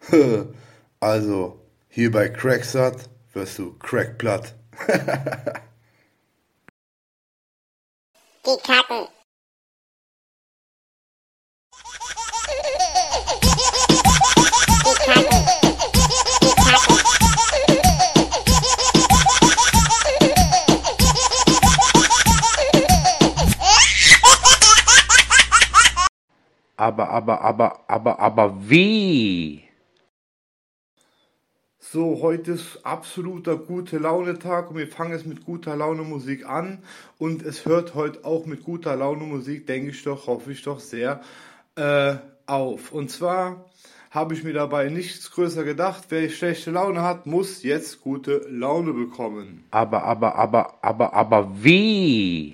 Also, hier bei Cracksat wirst du crackplatt. Die Kacken. Aber wie? So, heute ist absoluter Gute-Laune-Tag und wir fangen es mit guter Laune Musik an und es hört heute auch mit guter Laune Musik, denke ich doch, hoffe ich doch sehr, auf. Und zwar habe ich mir dabei nichts größer gedacht, wer schlechte Laune hat, muss jetzt gute Laune bekommen. Aber wie?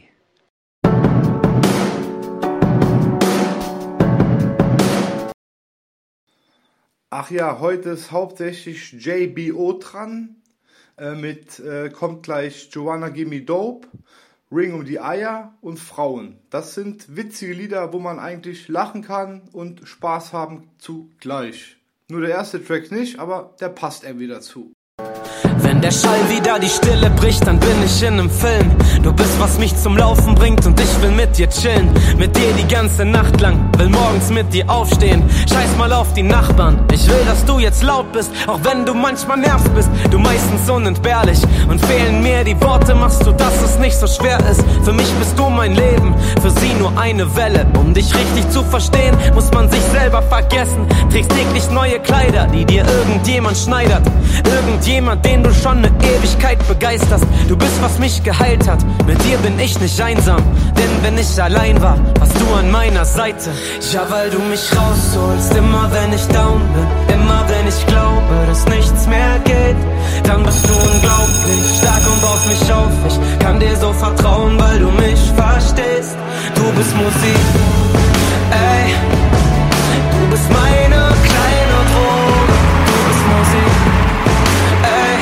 Ach ja, heute ist hauptsächlich JBO dran, kommt gleich Joanna Gimme Dope, Ring um die Eier und Frauen. Das sind witzige Lieder, wo man eigentlich lachen kann und Spaß haben zugleich. Nur der erste Track nicht, aber der passt irgendwie dazu. Wenn der Schall wieder die Stille bricht, dann bin ich in nem Film. Du bist, was mich zum Laufen bringt und ich will mit dir chillen. Mit dir die ganze Nacht lang, will morgens mit dir aufstehen. Scheiß mal auf die Nachbarn, ich will, dass du jetzt laut bist. Auch wenn du manchmal nervst bist, du meistens unentbehrlich. Und fehlen mir die Worte, machst du, dass es nicht so schwer ist. Für mich bist du mein Leben, für sie nur eine Welle. Um dich richtig zu verstehen, muss man sich selber vergessen. Trägst täglich neue Kleider, die dir irgendjemand schneidert. Irgendjemand, den du schon eine Ewigkeit begeisterst. Du bist, was mich geheilt hat. Mit dir bin ich nicht einsam, denn wenn ich allein war, warst du an meiner Seite. Ja, weil du mich rausholst, immer wenn ich down bin, immer wenn ich glaube, dass nichts mehr geht. Dann bist du unglaublich stark und baust mich auf. Ich kann dir so vertrauen, weil du mich verstehst. Du bist Musik, ey. Du bist meine kleine Droge. Du bist Musik, ey.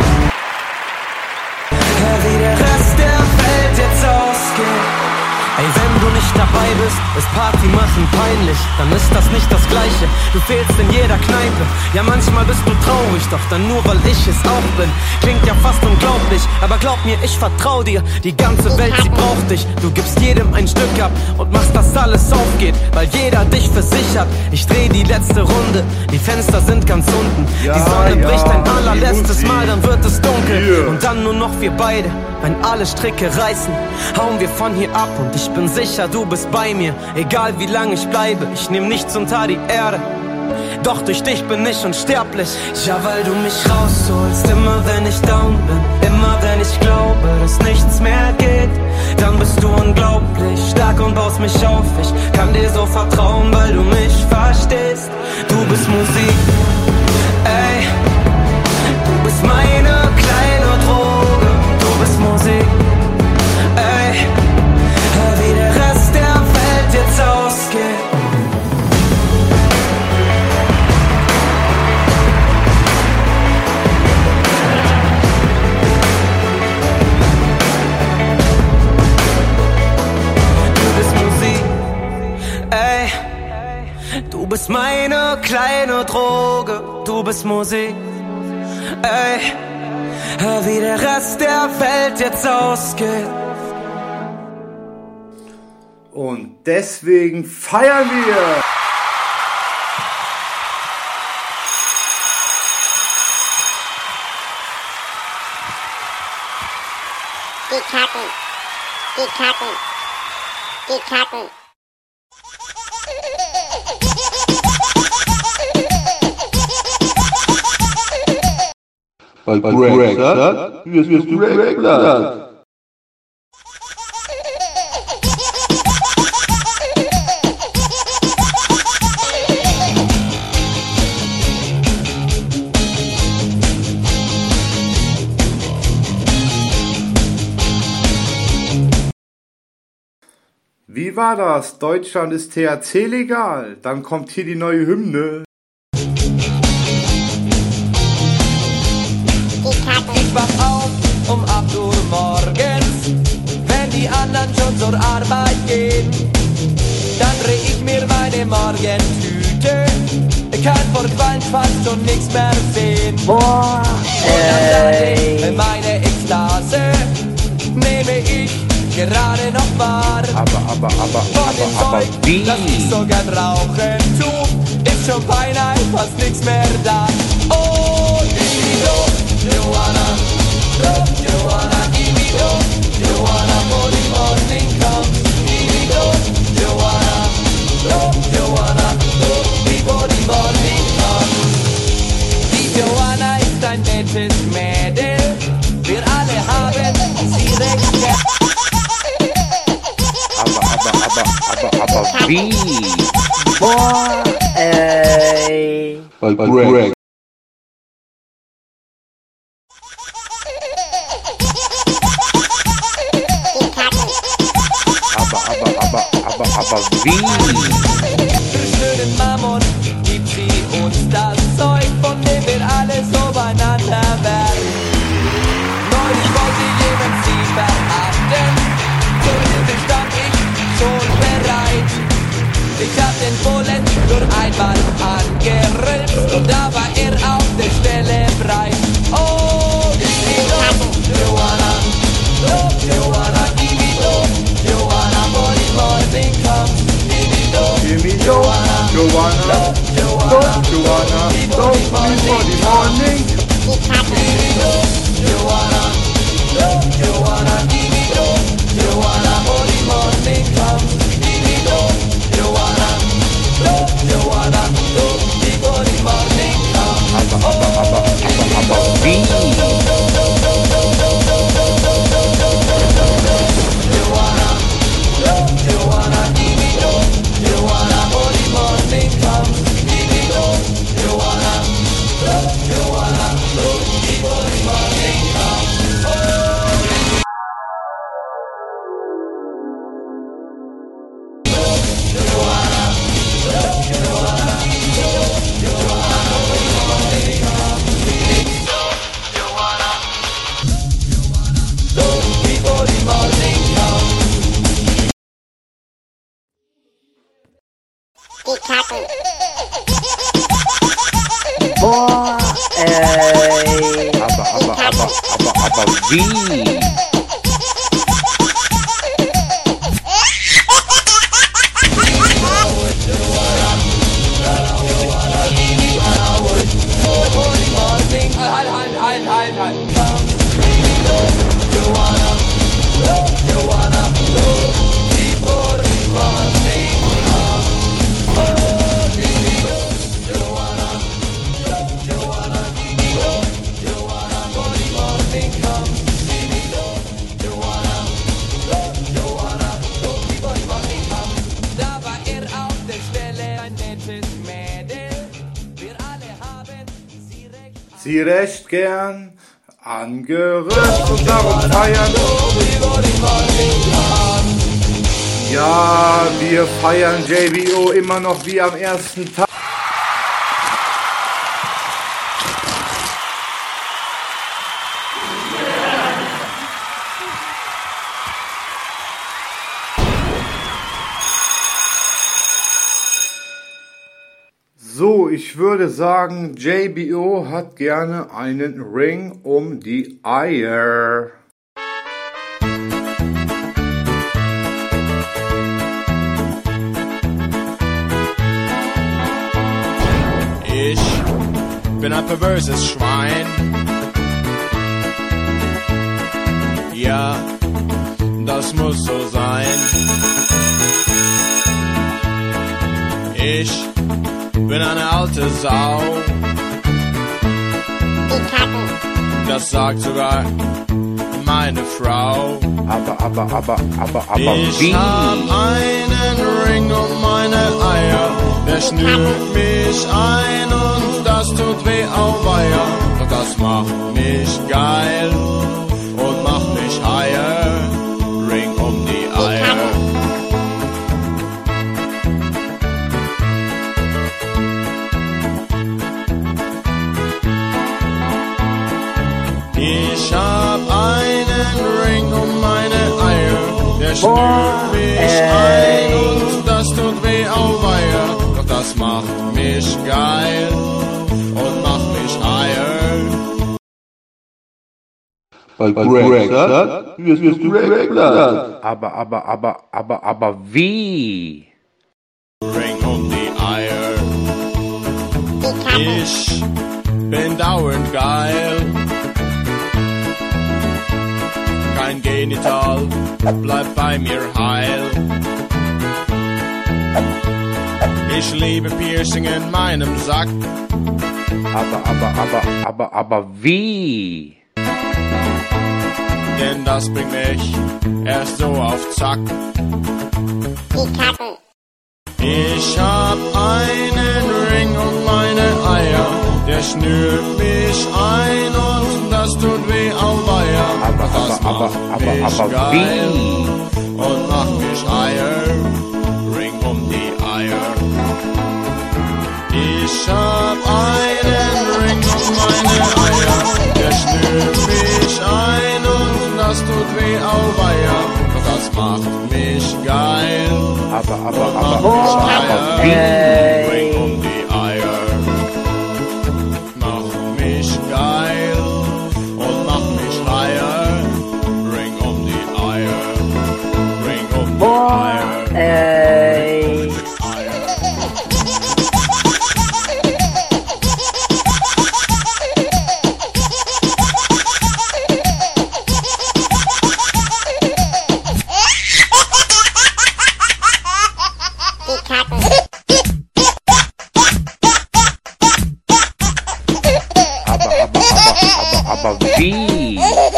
Wie der Rest der Welt jetzt ausgeht. Ey, wenn du nicht dabei bist, ist Party machen peinlich. Dann ist das nicht das Gleiche, du fehlst in jeder Kneipe. Ja, manchmal bist du traurig, doch dann nur, weil ich es auch bin. Klingt ja fast unglaublich, aber glaub mir, ich vertrau dir. Die ganze Welt, sie braucht dich. Du gibst jedem ein Stück ab und machst, dass alles aufgeht, weil jeder dich versichert. Ich dreh die letzte Runde, die Fenster sind ganz unten. Ja, die Sonne bricht ein die allerletztes Musik. Mal, dann wird es dunkel. Yeah. Und dann nur noch wir beide. Wenn alle Stricke reißen, hauen wir von hier ab. Und ich bin sicher, du bist bei mir. Egal wie lange ich bleibe, ich nehm nichts unter die Erde. Doch durch dich bin ich unsterblich. Ja, weil du mich rausholst, immer wenn ich down bin. Immer wenn ich glaube, dass nichts mehr geht. Dann bist du unglaublich stark und baust mich auf. Ich kann dir so vertrauen, weil du mich verstehst. Du bist Musik, ey. Du bist meine kleine Droge. Du bist Musik, ey. Wie der Rest der Welt jetzt ausgeht. Du bist Musik, ey. Du bist meine kleine Droge. Du bist Musik, ey. Wie der Rest der Welt jetzt ausgeht. Und deswegen feiern wir! Die Kacken. Die Kacken. Die Kacken. Bei Cracksat wirst du crackplatt. Wie war das? Deutschland ist THC legal. Dann kommt hier die neue Hymne. Ich wach auf um 8 Uhr morgens, wenn die anderen schon zur Arbeit gehen. Dann dreh ich mir meine Morgentüte Ich kann vor Qualm fast schon nichts mehr sehen. Und an meine Ekstase nehme ich gerade noch wahr. Vor dem Zeug, wie? das ich so gern rauchen tu, ist schon beinahe fast nichts mehr da. Oh, give me dope, Joanna. Dope, Joanna, give me dope, Joanna, vor die Morning kommt. Give me dope, Joanna. Dope, Joanna, dope, bevor die Morning kommt. Die Joanna ist ein nettes Mädel. Wir alle haben sie recht gern. Aber wie? Boah, ey. Like Greg. Aber wie? Für schönen Mammon gibt sie uns das Zeug, von dem wir alle so beieinander werden. Neulich wollte jemand sie verachten, zur Hilfe stand ich schon bereit. Ich hab den Bullen nur einmal angerülpst und da war er auf der Stelle breit. Oh, give me dope, Joanna, dope, Joanna, give me dope, Joanna, vor die Morning kommt. Give me dope, Joanna, Joanna, Joanna, Joanna, before the morning. Give me dope, Joanna, dope, Joanna, give me dope, Joanna, for the morning comes. Give me dope, Joanna, dope, Joanna, dope, before the morning comes. Aber wie? Joanna, dope, Joanna, give me dope, Joanna, for the morning comes. Give me dope, Joanna, dope, Joanna, dope, before the morning comes. Before the morning comes. Die Kacken. Boah, ey. Aber wie? Da war er auf der Stelle, ein nettes Mädel. Wir alle haben sie recht. Sie recht gern angerührt und darum feiern. Ja, wir feiern JBO immer noch wie am ersten Tag. So, ich würde sagen, JBO hat gerne einen Ring um die Eier. Ich bin ein perverses Schwein. Ja, das muss so sein. Ich bin eine alte Sau. Die Kacken. Das sagt sogar meine Frau. Aber Ich wie? hab einen Ring um meine Eier. Der schnürt mich ein und das tut weh, auweia. Doch das macht mich geil und macht mich higher. Ring um die Eier. Ich hab einen Ring um meine Eier. Der schnürt mich ein und das tut weh, auweia. Doch das macht mich geil Weil Greg sagt, wirst du Greg lassen. Aber wie? Ring um die Eier. Ich bin dauernd geil. Kein Genital bleibt bei mir heil. Ich liebe Piercing in meinem Sack. Aber wie? Denn das bringt mich erst so auf Zack. Die Kacken. Ich hab einen Ring um meine Eier, der schnürt mich ein und das tut weh, auweia. Das macht mich geil und macht mich Eier, Ring um die Eier. Ich hab einen Ring um meine Eier, der schnürt mich ein und das tut weh, auweia. Das macht mich geil. Aber wie? Ring um die Eier. Mach mich geil und mach mich heier. Ring um die Eier. Ring um die Eier. Ey. Die Kacken. Aber wie?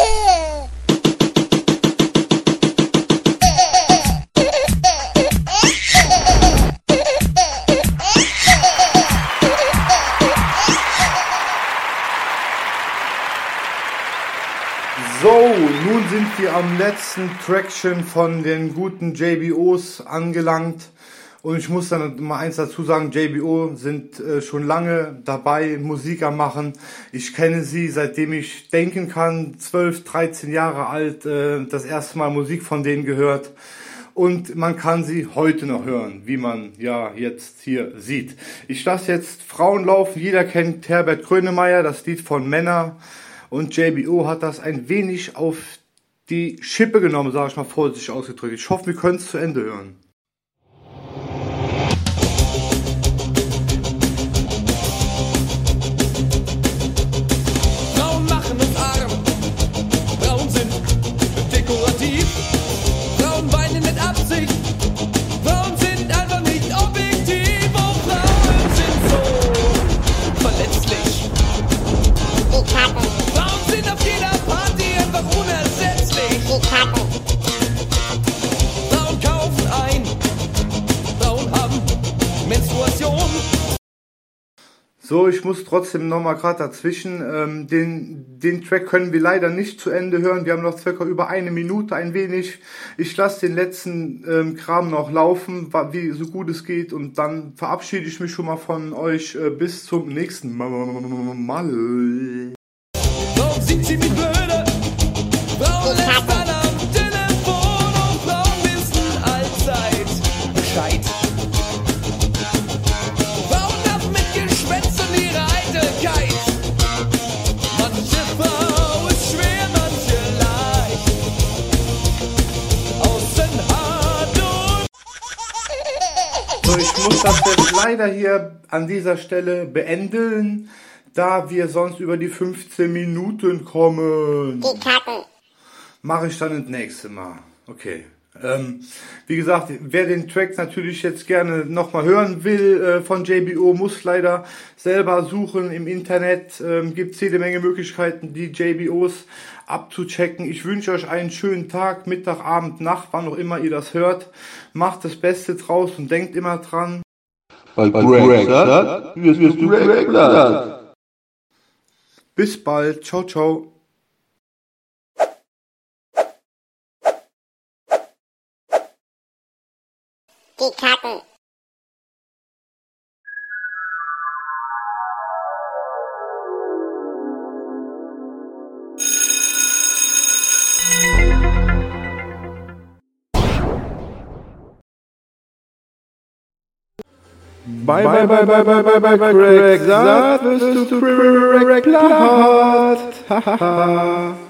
So, nun sind wir am letzten Trackchen von den guten JBOs angelangt. Und ich muss dann mal eins dazu sagen, JBO sind schon lange dabei, Musik am machen. Ich kenne sie, seitdem ich denken kann, 12, 13 Jahre alt, das erste Mal Musik von denen gehört. Und man kann sie heute noch hören, wie man ja jetzt hier sieht. Ich lasse jetzt Frauen laufen. Jeder kennt Herbert Grönemeyer, das Lied von Männer. Und JBO hat das ein wenig auf die Schippe genommen, sage ich mal vorsichtig ausgedrückt. Ich hoffe, wir können es zu Ende hören. Frauen machen uns arm, Frauen sind dekorativ, Frauen weinen mit Absicht, Frauen sind einfach nicht objektiv, oh Frauen sind so verletzlich. Die Kacken. Frauen sind auf jeder Party einfach unersetzlich. Die Kacken. Frauen kaufen ein, Frauen haben Menstruation. So, ich muss trotzdem nochmal gerade dazwischen. Den Track können wir leider nicht zu Ende hören. Wir haben noch circa über 1 Minute, ein wenig. Ich lasse den letzten Kram noch laufen, wie so gut es geht. Und dann verabschiede ich mich schon mal von euch bis zum nächsten Mal. Frauen sind ziemlich blöde, Frauen lästern am Telefon und Frauen wissen allzeit Bescheid. Frauen nerven mit Geschwätz und ihrer Eitelkeit. Manche Frau ist schwer, manche leicht. Außen hart und So, ich muss das jetzt leider hier an dieser Stelle beenden, da wir sonst über die 15 Minuten kommen. Die Kacken. Mache ich dann das nächste Mal. Okay. Wie gesagt, wer den Track natürlich jetzt gerne nochmal hören will von JBO, muss leider selber suchen im Internet. Gibt es jede Menge Möglichkeiten, die JBOs abzuchecken. Ich wünsche euch einen schönen Tag, Mittag, Abend, Nacht, wann auch immer ihr das hört. Macht das Beste draus und denkt immer dran. Weil Greg sagt, wirst du Greg lassen. Bis bald. Ciao, ciao. Die Kacken. Bye, Greg sagt, wirst du Greg lassen.